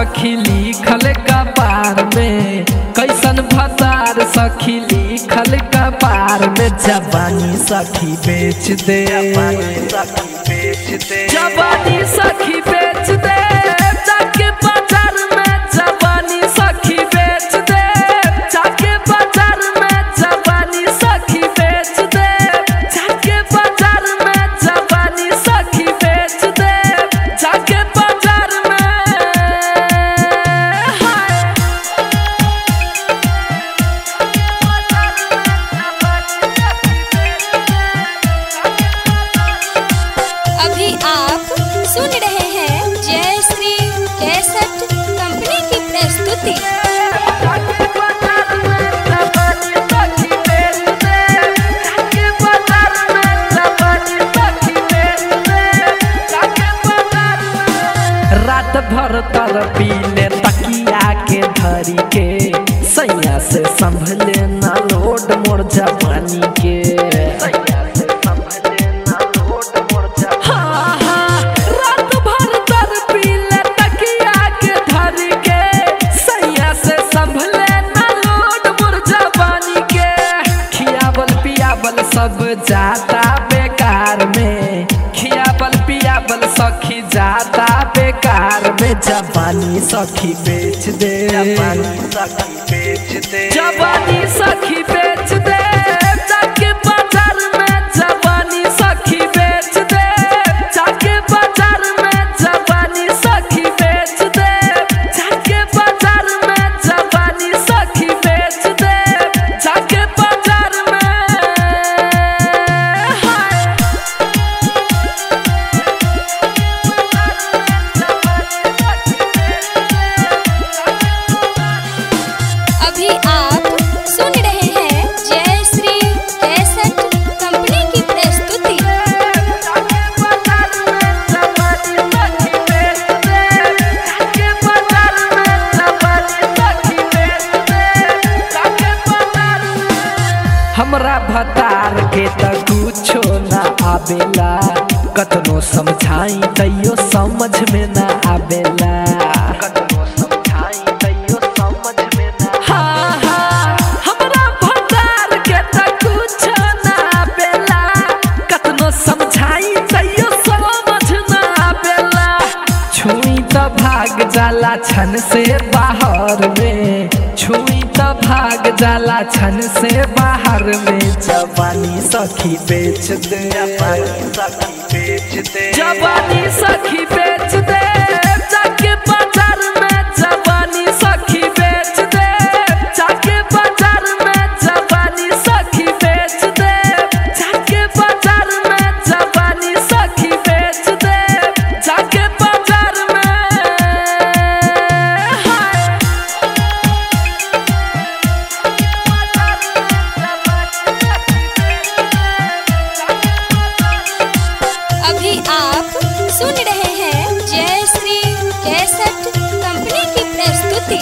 सखी लिखल कपार में, कैसन भतार सखी लिखल कपार में। जवानी सखी बेच दे, जवानी सखी बेच दे जाके बाजार में। जवानी सखी बेच दे जाके बाजार में। जवानी सखी बेच दे जाके बाजार में। जवानी सखी बेच दे जाके बाजार में। अभी आप सुन रहे हैं जय श्री कैसेट कंपनी की प्रस्तुति। रात भर तर पीले तकिया के धरी के, सैया से संभले ना लोड मोर जवानी के। हाँ, हाँ, रात भर तर पीले तकिया के धरी के, सैया से संभले ना लोड मोर जवानी के। खियाबल पियाबल सब जाता बेकार में, खियाबल पियाबल सखी जाता बेकार में। जवानी सखी बेच दे, जवानी सखी बेच दे, जवानी सखी बेच दे जाके बाजार में। जवानी सखी बेच दे जाके बाजार में। जवानी सखी बेच दे जाके बाजार में। जवानी सखी बेच दे जाके बाजार में। अभी आप सुन रहे हैं जय श्री कैसेट कंपनी की प्रस्तुति। हमरा भतार के त कुछो ना आवेला, कतनो समझाई तैयो समझ में ना आवेला। कतनो समझाई तैयो समझ में ना। हाँ, हाँ, हमरा भतार के त कुछो ना आवेला, कतनो समझाई तैयो समझ ना आवेला। छुई त भाग जाला छन से बाहर में, छुई त भाग जाला छन से बाहर में। जवानी सखी बेच दे, जवानी सखी बेच दे, जवानी सखी बेच दे जाके बाजार में। जवानी सखी बेच दे जाके बाजार में। जवानी सखी बेच दे जाके बाजार में। जवानी सखी बेच दे जाके बाजार में। अभी आप सुन रहे हैं जय श्री कैसेट कंपनी की प्रस्तुति।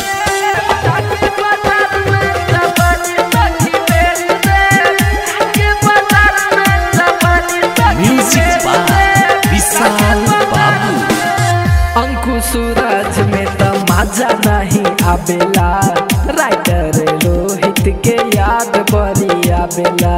म्यूजिक बाय विशाल बाबू। अंकु सूरज में त मजा नहीं आवेला, राइटर रोहित के याद बड़ी आवेला।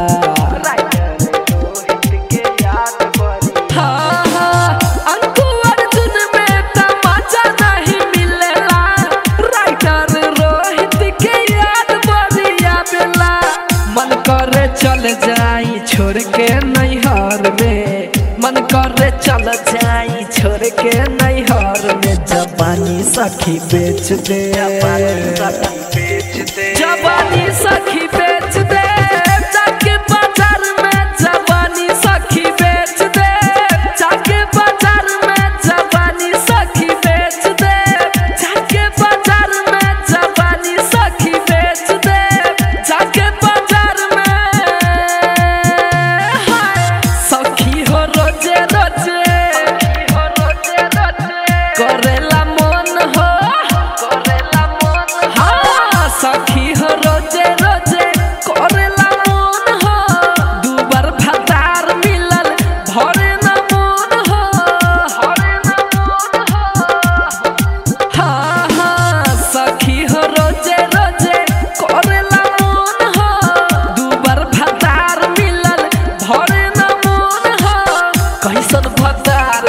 हाँ, हाँ, अंकु अर्जुन में त मजा नहीं मिलेला, राइटर रोहित के याद बड़ी आवेला। मन करे चल जाई छोड़ के नैहर में, मन करे चल जाई छोड़ के नैहर में। जवानी सखी बेच दे, जवानी सखी बेच दे, जवानी सखी बेच दे जाके बाजार में। जवानी सखी बेच दे जाके बाजार में। जवानी सखी बेच दे जाके बाजार में। जवानी सखी बेच दे जाके बाजार में। सखी हो रोजे रोजे करेला मन हो, करेला मन। हाँ, सखी हो रोजे रोजे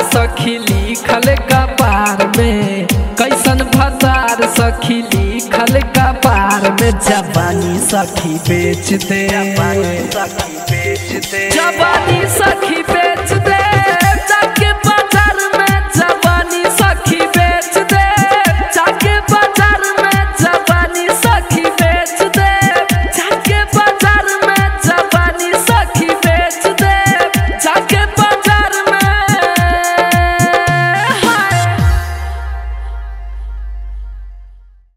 सखी लिखल कपार में, कैसन भतार सखी लिखल कपार में। जवानी सखी बेच दे, जवानी सखी